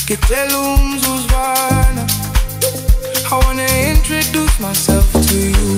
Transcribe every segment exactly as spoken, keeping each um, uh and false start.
Ngicela umzuzwana. I wanna introduce myself to you.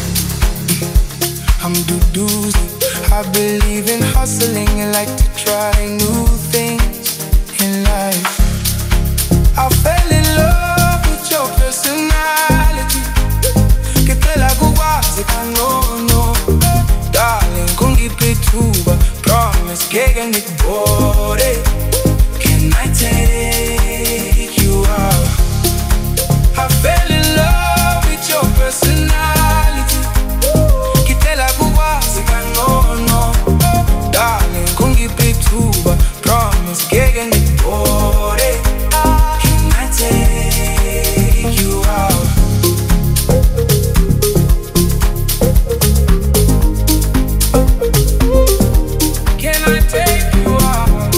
I'm Duduzi. I believe in hustling and like to try new things in life. I fell in love with your personality. Ngicela kukwazi kanono. Darling, kungiphe ithuba. Promise ngeke ngikubore. Can I take you out? I fell in love with your personality. Ngicela kukwazi kanono. Darling, kungiphe ithuba. Promise ngeke ngikubore. Can I take you out? Can I take you out?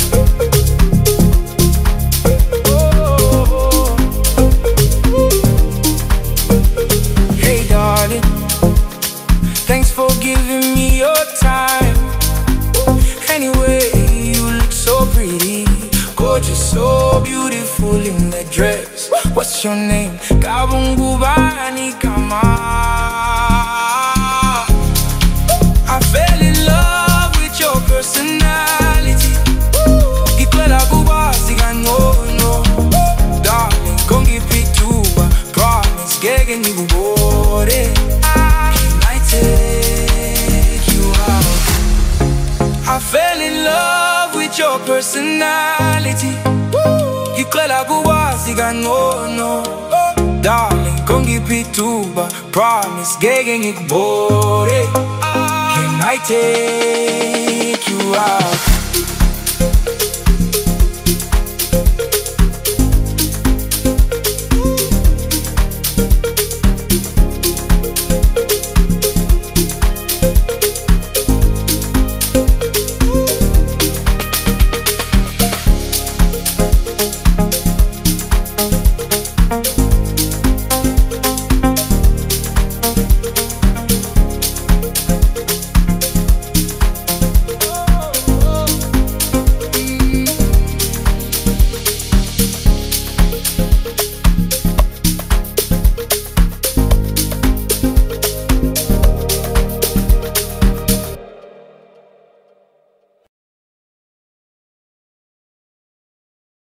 Oh. Hey darling, thanks for giving me your time. Anyway, you look so pretty, gorgeous, so beautiful in that dress. What's your name? Kabungubani Kama. I fell in love with your personality. Ngicela kukwazi kanono. Darling, kungiphe ithuba. Promise ngeke ngikubore. Can I take you out? I fell in love with your personality. Ngicela kukwazi kanono. Darling, kungiphe ithuba. Promise ngeke ngikubore. Can I take you out?